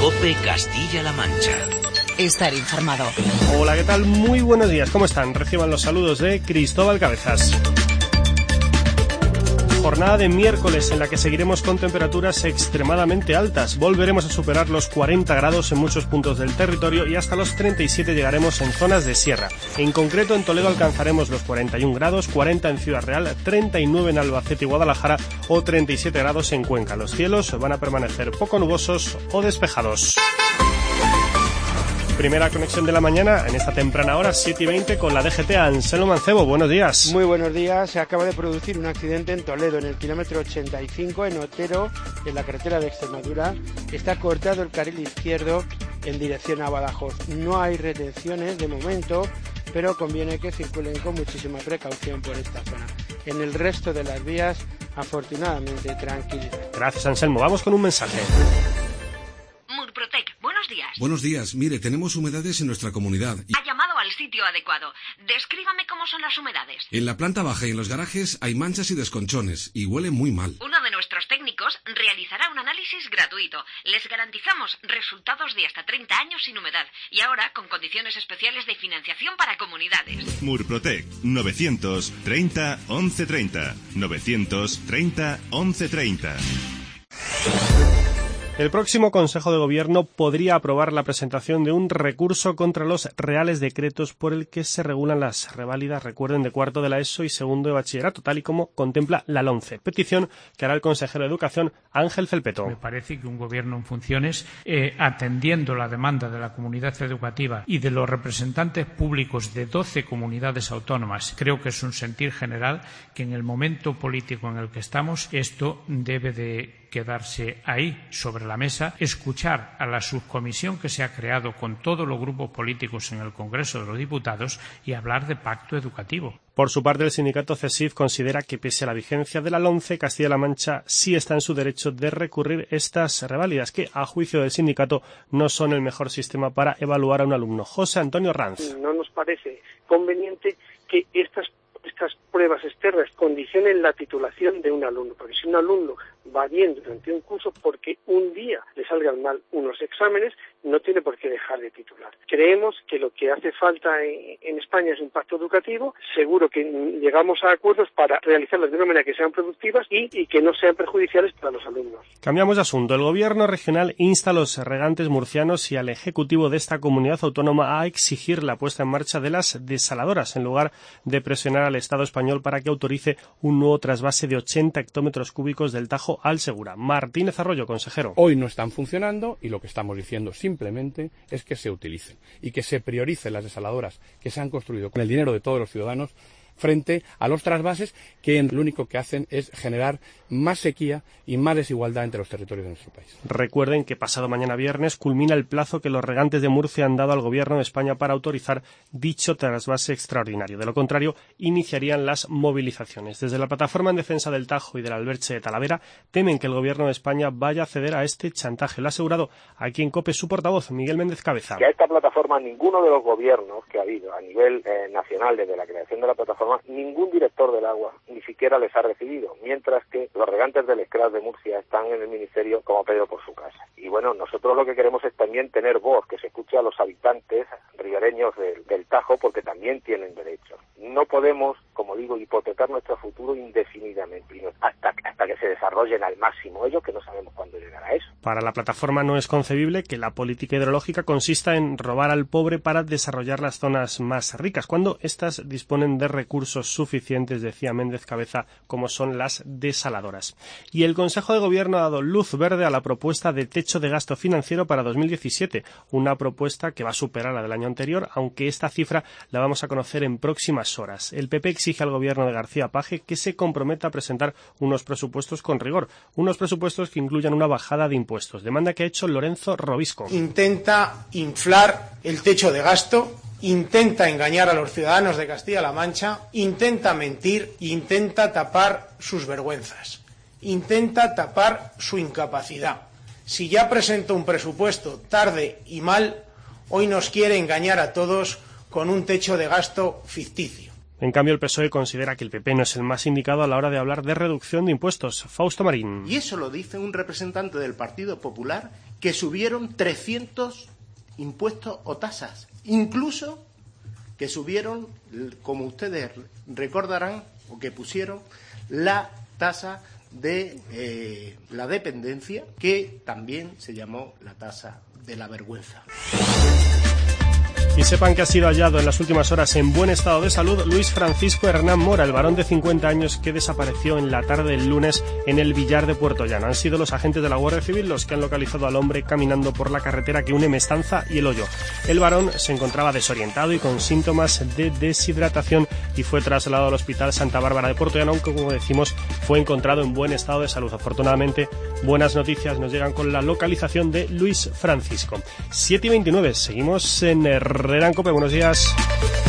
COPE Castilla-La Mancha. Estar informado. Hola, ¿qué tal? Muy buenos días, ¿cómo están? Reciban los saludos de Cristóbal Cabezas. Jornada de miércoles en la que seguiremos con temperaturas extremadamente altas. Volveremos a superar los 40 grados en muchos puntos del territorio y hasta los 37 llegaremos en zonas de sierra. En concreto, en Toledo alcanzaremos los 41 grados, 40 en Ciudad Real, 39 en Albacete y Guadalajara o 37 grados en Cuenca. Los cielos van a permanecer poco nubosos o despejados. Primera conexión de la mañana en esta temprana hora, 7:20, con la DGT. Anselmo Mancebo, buenos días. Muy buenos días. Se acaba de producir un accidente en Toledo, en el kilómetro 85, en Otero, en la carretera de Extremadura. Está cortado el carril izquierdo en dirección a Badajoz. No hay retenciones de momento, pero conviene que circulen con muchísima precaución por esta zona. En el resto de las vías, afortunadamente, tranquilidad. Gracias, Anselmo. Vamos con un mensaje. Murprotec, buenos días. Buenos días. Mire, tenemos humedades en nuestra comunidad. Ha llamado al sitio adecuado. Descríbame cómo son las humedades. En la planta baja y en los garajes hay manchas y desconchones y huele muy mal. Uno de nuestros técnicos realizará un análisis gratuito. Les garantizamos resultados de hasta 30 años sin humedad y ahora con condiciones especiales de financiación para comunidades. Murprotec, 930 1130. 930 1130. El próximo Consejo de Gobierno podría aprobar la presentación de un recurso contra los reales decretos por el que se regulan las reválidas, recuerden, de cuarto de la ESO y segundo de bachillerato, tal y como contempla la LOMCE. Petición que hará el consejero de Educación, Ángel Felpeto. Me parece que un gobierno en funciones, atendiendo la demanda de la comunidad educativa y de los representantes públicos de 12 comunidades autónomas, creo que es un sentir general que en el momento político en el que estamos, esto debe de quedarse ahí sobre la mesa, escuchar a la subcomisión que se ha creado con todos los grupos políticos en el Congreso de los Diputados y hablar de pacto educativo. Por su parte, el sindicato CESIF considera que, pese a la vigencia de la LOMCE, Castilla-La Mancha sí está en su derecho de recurrir estas reválidas, que, a juicio del sindicato, no son el mejor sistema para evaluar a un alumno. José Antonio Ranz. No nos parece conveniente que estas pruebas externas condicionen la titulación de un alumno, porque si un alumno va bien durante un curso, porque un día le salgan mal unos exámenes, no tiene por qué dejar de titular. Creemos que lo que hace falta en España es un pacto educativo. Seguro que llegamos a acuerdos para realizarlas de una manera que sean productivas y que no sean perjudiciales para los alumnos. Cambiamos de asunto. El gobierno regional insta a los regantes murcianos y al ejecutivo de esta comunidad autónoma a exigir la puesta en marcha de las desaladoras, en lugar de presionar al Estado español para que autorice un nuevo trasvase de 80 hectómetros cúbicos del Tajo al Segura. Martínez Arroyo, consejero. Hoy no están funcionando y lo que estamos diciendo simplemente es que se utilicen y que se prioricen las desaladoras que se han construido con el dinero de todos los ciudadanos frente a los trasvases que lo único que hacen es generar más sequía y más desigualdad entre los territorios de nuestro país. Recuerden que pasado mañana viernes culmina el plazo que los regantes de Murcia han dado al Gobierno de España para autorizar dicho trasvase extraordinario. De lo contrario, iniciarían las movilizaciones. Desde la Plataforma en Defensa del Tajo y del Alberche de Talavera temen que el Gobierno de España vaya a ceder a este chantaje. Lo ha asegurado aquí en COPE su portavoz, Miguel Méndez Cabeza. Que a esta plataforma ninguno de los gobiernos que ha habido a nivel nacional desde la creación de la plataforma, ningún director del agua ni siquiera les ha recibido, mientras que los regantes del Escraz de Murcia están en el ministerio como Pedro por su casa. Y bueno, nosotros lo que queremos es también tener voz, que se escuche a los habitantes ribereños del Tajo, porque también tienen derechos. No podemos, como digo, hipotecar nuestro futuro indefinidamente, hasta que se desarrollen al máximo ellos, que no sabemos cuándo llegará eso. Para la plataforma no es concebible que la política hidrológica consista en robar al pobre para desarrollar las zonas más ricas, cuando éstas disponen de recursos suficientes, decía Méndez Cabeza, como son las desaladoras. Y el Consejo de Gobierno ha dado luz verde a la propuesta de techo de gasto financiero para 2017, una propuesta que va a superar la del año anterior, aunque esta cifra la vamos a conocer en próximas horas. El PP exige al Gobierno de García Paje que se comprometa a presentar unos presupuestos con rigor, unos presupuestos que incluyan una bajada de impuestos, demanda que ha hecho Lorenzo Robisco. Intenta inflar el techo de gasto, intenta engañar a los ciudadanos de Castilla-La Mancha, intenta mentir, intenta tapar sus vergüenzas, intenta tapar su incapacidad. Si ya presentó un presupuesto tarde y mal, hoy nos quiere engañar a todos con un techo de gasto ficticio. En cambio, el PSOE considera que el PP no es el más indicado a la hora de hablar de reducción de impuestos. Fausto Marín. Y eso lo dice un representante del Partido Popular que subieron 300 impuestos o tasas, incluso que subieron, como ustedes recordarán, o que pusieron la tasa de la dependencia, que también se llamó la tasa de la vergüenza. Y sepan que ha sido hallado en las últimas horas en buen estado de salud Luis Francisco Hernán Mora, el varón de 50 años que desapareció en la tarde del lunes en el Villar de Puerto Llano. Han sido los agentes de la Guardia Civil los que han localizado al hombre caminando por la carretera que une Mestanza y El Hoyo. El varón se encontraba desorientado y con síntomas de deshidratación y fue trasladado al Hospital Santa Bárbara de Puerto Llano, aunque, como decimos, fue encontrado en buen estado de salud. Afortunadamente, buenas noticias nos llegan con la localización de Luis Francisco. 7:29, seguimos en Herrera en COPE. Buenos días.